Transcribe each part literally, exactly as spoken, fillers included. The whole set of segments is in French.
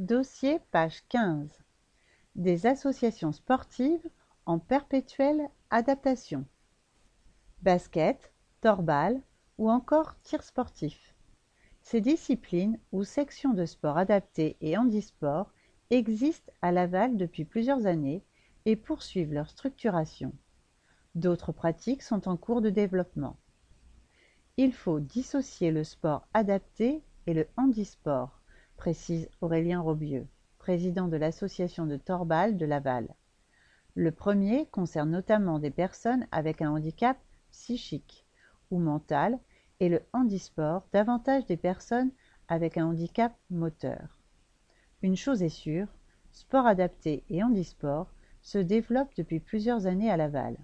Dossier page quinze. Des associations sportives en perpétuelle adaptation. Basket, torbal ou encore tir sportif. Ces disciplines ou sections de sport adaptés et handisport existent à Laval depuis plusieurs années et poursuivent leur structuration. D'autres pratiques sont en cours de développement. Il faut dissocier le sport adapté et le handisport, précise Aurélien Robieux, président de l'association de torbal de Laval. Le premier concerne notamment des personnes avec un handicap psychique ou mental et le handisport davantage des personnes avec un handicap moteur. Une chose est sûre, sport adapté et handisport se développent depuis plusieurs années à Laval.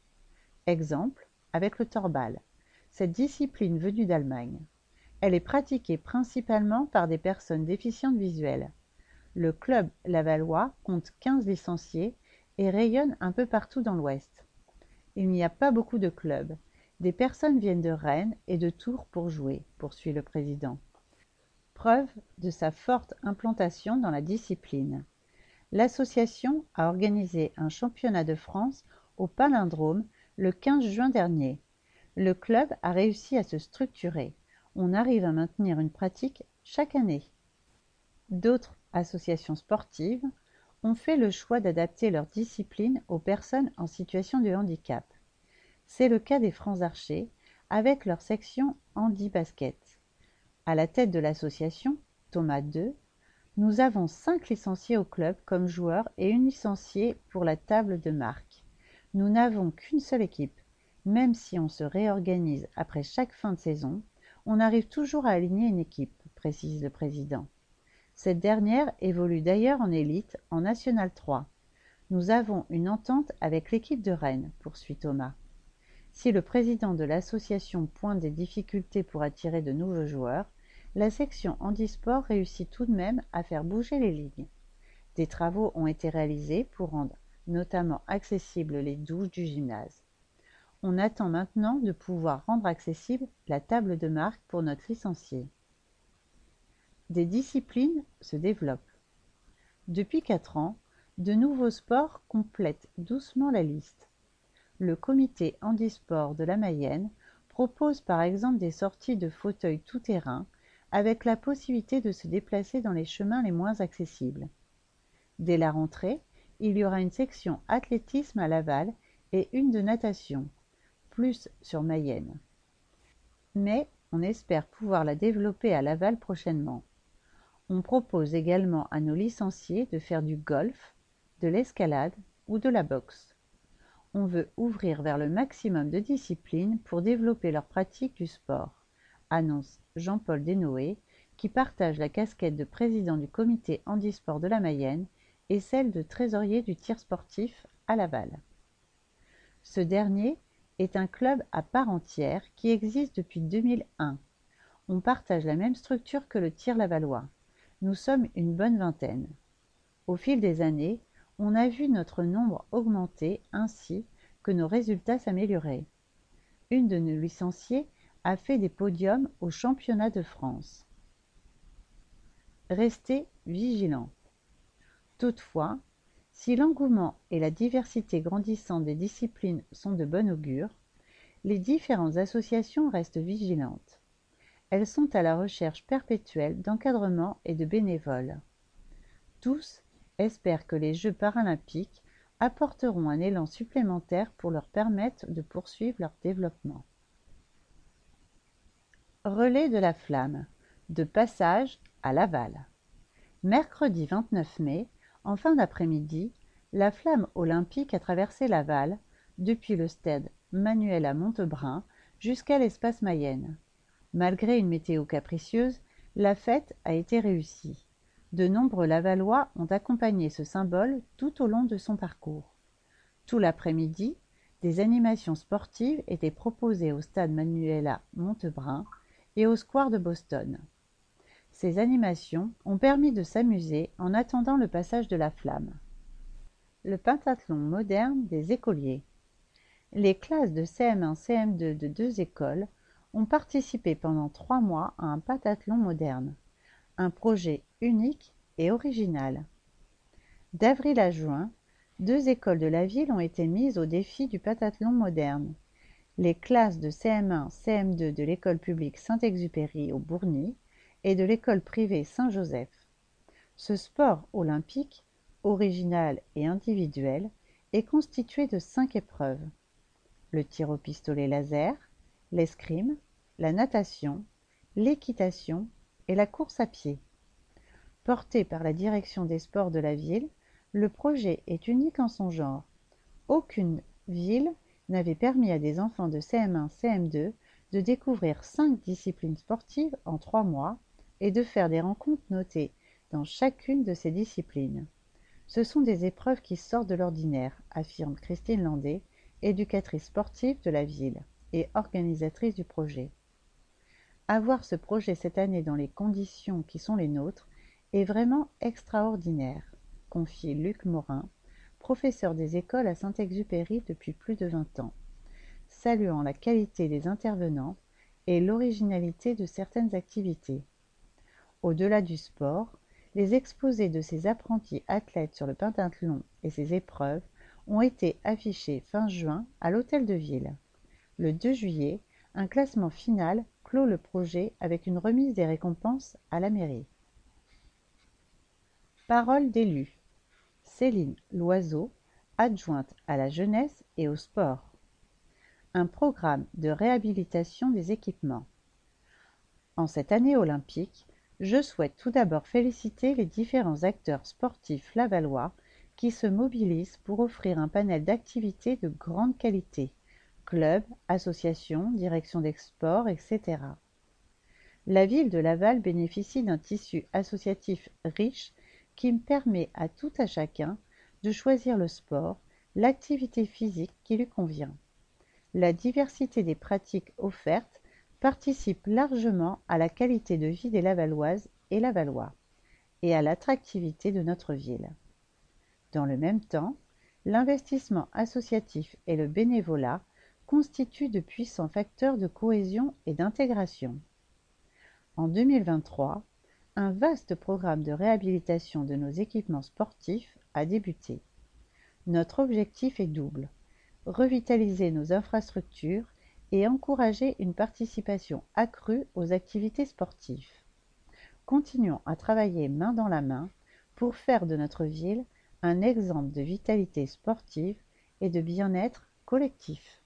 Exemple, avec le torbal, cette discipline venue d'Allemagne. Elle est pratiquée principalement par des personnes déficientes visuelles. Le club lavallois compte quinze licenciés et rayonne un peu partout dans l'Ouest. Il n'y a pas beaucoup de clubs. Des personnes viennent de Rennes et de Tours pour jouer, poursuit le président. Preuve de sa forte implantation dans la discipline. L'association a organisé un championnat de France au Palindrome le quinze juin dernier. Le club a réussi à se structurer. On arrive à maintenir une pratique chaque année. D'autres associations sportives ont fait le choix d'adapter leur discipline aux personnes en situation de handicap. C'est le cas des Francs Archers avec leur section handi-basket. À la tête de l'association, Thomas deux, nous avons cinq licenciés au club comme joueurs et une licenciée pour la table de marque. Nous n'avons qu'une seule équipe. Même si on se réorganise après chaque fin de saison, on arrive toujours à aligner une équipe, précise le président. Cette dernière évolue d'ailleurs en élite, en National trois. Nous avons une entente avec l'équipe de Rennes, poursuit Thomas. Si le président de l'association pointe des difficultés pour attirer de nouveaux joueurs, la section handisport réussit tout de même à faire bouger les lignes. Des travaux ont été réalisés pour rendre notamment accessibles les douches du gymnase. On attend maintenant de pouvoir rendre accessible la table de marque pour notre licencié. Des disciplines se développent. Depuis quatre ans, de nouveaux sports complètent doucement la liste. Le comité handisport de la Mayenne propose par exemple des sorties de fauteuils tout-terrain avec la possibilité de se déplacer dans les chemins les moins accessibles. Dès la rentrée, il y aura une section athlétisme à Laval et une de natation, plus sur Mayenne. Mais on espère pouvoir la développer à Laval prochainement. On propose également à nos licenciés de faire du golf, de l'escalade ou de la boxe. On veut ouvrir vers le maximum de disciplines pour développer leur pratique du sport, annonce Jean-Paul Desnoë, qui partage la casquette de président du comité handisport de la Mayenne et celle de trésorier du tir sportif à Laval. Ce dernier est un club à part entière qui existe depuis deux mille un. On partage la même structure que le tir lavallois. Nous sommes une bonne vingtaine. Au fil des années, on a vu notre nombre augmenter ainsi que nos résultats s'améliorer. Une de nos licenciées a fait des podiums au championnat de France. Restez vigilants. Toutefois, si l'engouement et la diversité grandissante des disciplines sont de bon augure, les différentes associations restent vigilantes. Elles sont à la recherche perpétuelle d'encadrement et de bénévoles. Tous espèrent que les Jeux paralympiques apporteront un élan supplémentaire pour leur permettre de poursuivre leur développement. Relais de la flamme, de passage à Laval. Mercredi vingt-neuf mai, en fin d'après-midi, la flamme olympique a traversé Laval, depuis le stade Manuela Montebrun jusqu'à l'espace Mayenne. Malgré une météo capricieuse, la fête a été réussie. De nombreux Lavallois ont accompagné ce symbole tout au long de son parcours. Tout l'après-midi, des animations sportives étaient proposées au stade Manuela Montebrun et au square de Boston. Ces animations ont permis de s'amuser en attendant le passage de la flamme. Le pentathlon moderne des écoliers. Les classes de C M un C M deux de deux écoles ont participé pendant trois mois à un pentathlon moderne, un projet unique et originale. D'avril à juin, deux écoles de la ville ont été mises au défi du pentathlon moderne. Les classes de C M un C M deux de l'école publique Saint-Exupéry au Bourgny et de l'école privée Saint-Joseph. Ce sport olympique, original et individuel, est constitué de cinq épreuves: le tir au pistolet laser, l'escrime, la natation, l'équitation et la course à pied. Porté par la direction des sports de la ville, le projet est unique en son genre. Aucune ville n'avait permis à des enfants de C M un C M deux de découvrir cinq disciplines sportives en trois mois et de faire des rencontres notées dans chacune de ces disciplines. Ce sont des épreuves qui sortent de l'ordinaire, affirme Christine Landé, éducatrice sportive de la ville et organisatrice du projet. Avoir ce projet cette année dans les conditions qui sont les nôtres est vraiment extraordinaire, confie Luc Morin, professeur des écoles à Saint-Exupéry depuis plus de vingt ans, saluant la qualité des intervenants et l'originalité de certaines activités. Au-delà du sport, les exposés de ces apprentis athlètes sur le pentathlon et ses épreuves ont été affichés fin juin à l'Hôtel de Ville. Le deux juillet, un classement final clôt le projet avec une remise des récompenses à la mairie. Parole d'élus. Céline Loiseau, adjointe à la jeunesse et au sport. Un programme de réhabilitation des équipements. En cette année olympique, je souhaite tout d'abord féliciter les différents acteurs sportifs lavallois qui se mobilisent pour offrir un panel d'activités de grande qualité, clubs, associations, directions des sports, et cetera. La ville de Laval bénéficie d'un tissu associatif riche qui permet à tout à chacun de choisir le sport, l'activité physique qui lui convient. La diversité des pratiques offertes participe largement à la qualité de vie des Lavalloises et Lavallois et à l'attractivité de notre ville. Dans le même temps, l'investissement associatif et le bénévolat constituent de puissants facteurs de cohésion et d'intégration. En deux mille vingt-trois, un vaste programme de réhabilitation de nos équipements sportifs a débuté. Notre objectif est double: revitaliser nos infrastructures et encourager une participation accrue aux activités sportives. Continuons à travailler main dans la main pour faire de notre ville un exemple de vitalité sportive et de bien-être collectif.